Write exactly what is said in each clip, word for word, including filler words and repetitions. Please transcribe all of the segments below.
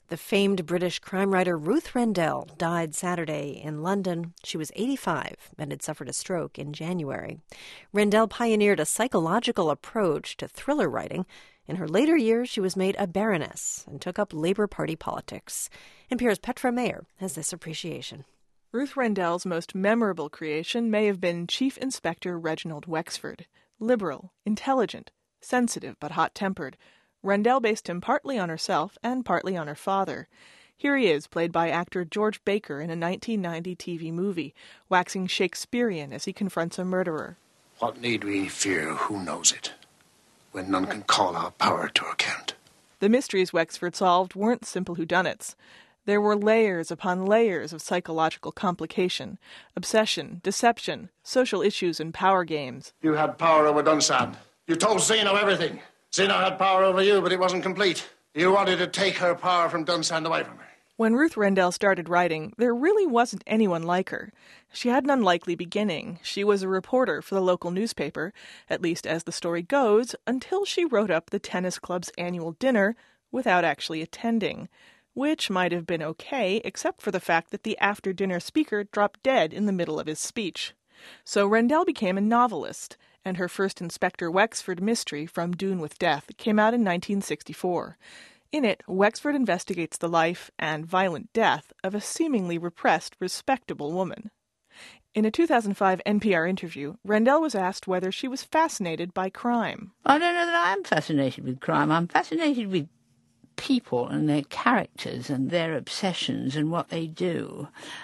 The famed British crime writer Ruth Rendell died Saturday in London. She was eighty-five and had suffered a stroke in January. Rendell pioneered a psychological approach to thriller writing. In her later years, she was made a baroness and took up Labour Party politics. N P R's Petra Mayer has this appreciation. Ruth Rendell's most memorable creation may have been Chief Inspector Reginald Wexford. Liberal, intelligent, sensitive but hot-tempered, Rendell based him partly on herself and partly on her father. Here he is, played by actor George Baker in a nineteen ninety T V movie, waxing Shakespearean as he confronts a murderer. What need we fear? Who knows it? When none can call our power to account. The mysteries Wexford solved weren't simple whodunits. There were layers upon layers of psychological complication, obsession, deception, social issues, and power games. You had power over Dunsand. You told Zeno everything. Zeno had power over you, but it wasn't complete. You wanted to take her power from Dunsand away from her. When Ruth Rendell started writing, there really wasn't anyone like her. She had an unlikely beginning. She was a reporter for the local newspaper, at least as the story goes, until she wrote up the tennis club's annual dinner without actually attending, which might have been okay, except for the fact that the after-dinner speaker dropped dead in the middle of his speech. So Rendell became a novelist, and her first Inspector Wexford mystery, From Dune with Death, came out in nineteen sixty-four. In it, Wexford investigates the life and violent death of a seemingly repressed, respectable woman. In a two thousand five N P R interview, Rendell was asked whether she was fascinated by crime. I don't know that I am fascinated with crime. I'm fascinated with people and their characters and their obsessions and what they do.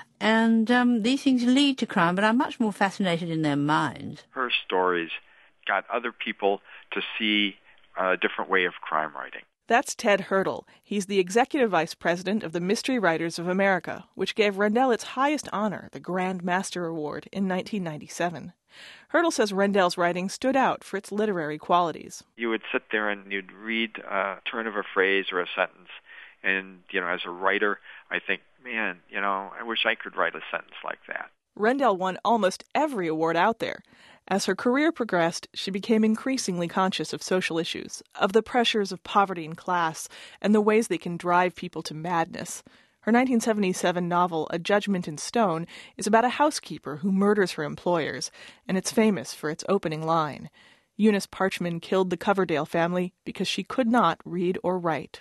And um, these things lead to crime, but I'm much more fascinated in their minds. Her stories got other people to see a different way of crime writing. That's Ted Hurdle. He's the executive vice president of the Mystery Writers of America, which gave Rendell its highest honor, the Grand Master Award, in nineteen ninety-seven. Hurdle says Rendell's writing stood out for its literary qualities. You would sit there and you'd read a turn of a phrase or a sentence, and, you know, as a writer, I think, man, you know, I wish I could write a sentence like that. Rendell won almost every award out there. As her career progressed, she became increasingly conscious of social issues, of the pressures of poverty and class, and the ways they can drive people to madness. Her nineteen seventy-seven novel, A Judgment in Stone, is about a housekeeper who murders her employers, and it's famous for its opening line. Eunice Parchman killed the Coverdale family because she could not read or write.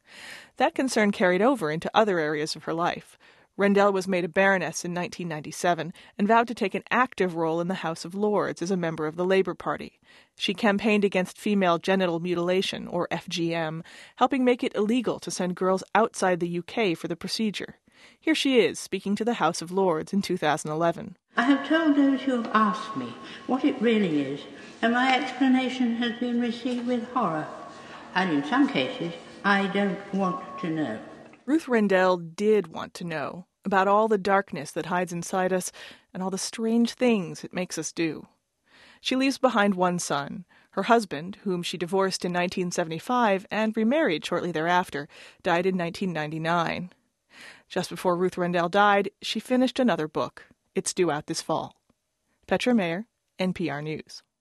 That concern carried over into other areas of her life. Rendell was made a baroness in nineteen ninety-seven and vowed to take an active role in the House of Lords as a member of the Labour Party. She campaigned against female genital mutilation, or F G M, helping make it illegal to send girls outside the U K for the procedure. Here she is, speaking to the House of Lords in two thousand eleven. I have told those who have asked me what it really is, and my explanation has been received with horror. And in some cases, I don't want to know. Ruth Rendell did want to know about all the darkness that hides inside us and all the strange things it makes us do. She leaves behind one son. Her husband, whom she divorced in nineteen seventy-five and remarried shortly thereafter, died in nineteen ninety-nine. Just before Ruth Rendell died, she finished another book. It's due out this fall. Petra Mayer, N P R News.